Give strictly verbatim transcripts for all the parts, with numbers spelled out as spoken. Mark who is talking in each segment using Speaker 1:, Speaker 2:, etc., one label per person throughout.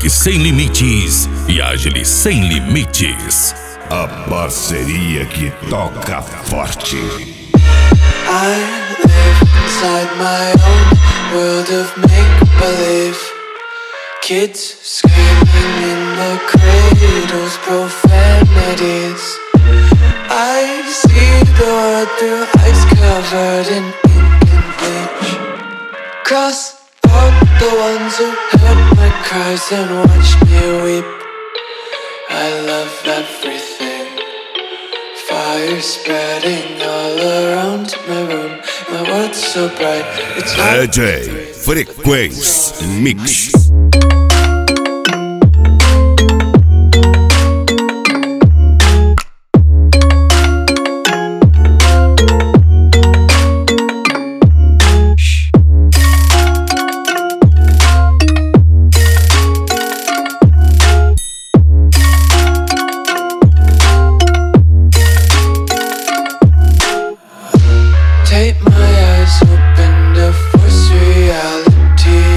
Speaker 1: Funk sem limites e Agile sem limites.
Speaker 2: A parceria que toca forte.
Speaker 3: I live inside my own world of make-believe. Kids screaming in the cradles, profanities. I see the world through ice covered in ink and bleach. Cross out the ones who heard my cries and watched me weep. I love everything. Fire spreading all around my room. My world's so bright, it's hard
Speaker 2: D J Frequência Mix.
Speaker 3: Take my eyes open to force reality.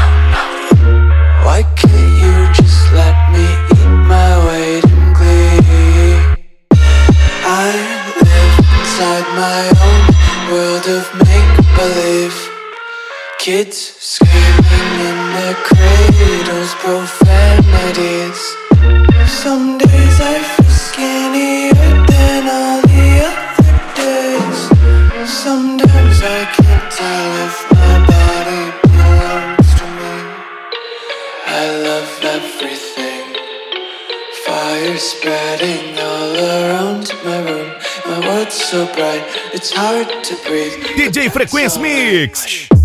Speaker 3: Why can't you just let me eat my weight in glee? I live inside my own world of make-believe. Kids screaming in their cradles, profanities. Some days I feel skinnier than all the other days. Sometimes I can't tell if my body belongs to me. I love everything. Fire spreading all around my room. My world's so bright, it's hard to breathe.
Speaker 1: D J Frequência Mix.